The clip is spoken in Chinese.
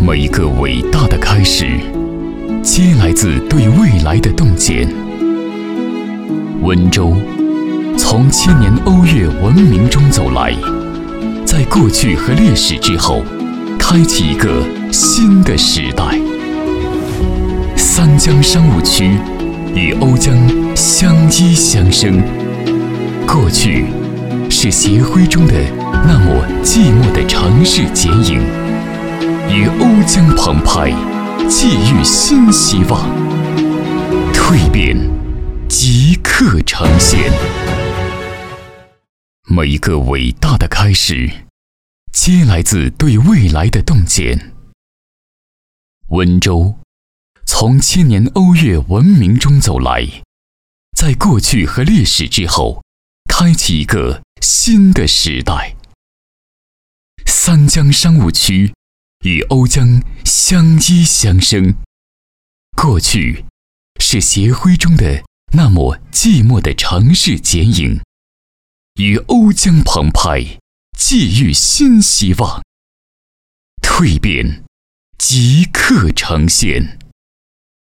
每一个伟大的开始，皆来自对未来的洞见。温州从千年瓯越文明中走来，在过去和历史之后，开启一个新的时代。三江商务区与瓯江相依相生，过去是协辉中的那抹寂寞的城市剪影，与瓯江澎湃，寄予新希望。蜕变即刻呈现。每一个伟大的开始，皆来自对未来的洞见。温州从千年瓯越文明中走来，在过去和历史之后，开启一个新的时代。三江商务区与瓯江相依相生，过去是协辉中的那抹寂寞的城市剪影，与瓯江澎湃，寄予新希望。蜕变即刻呈现。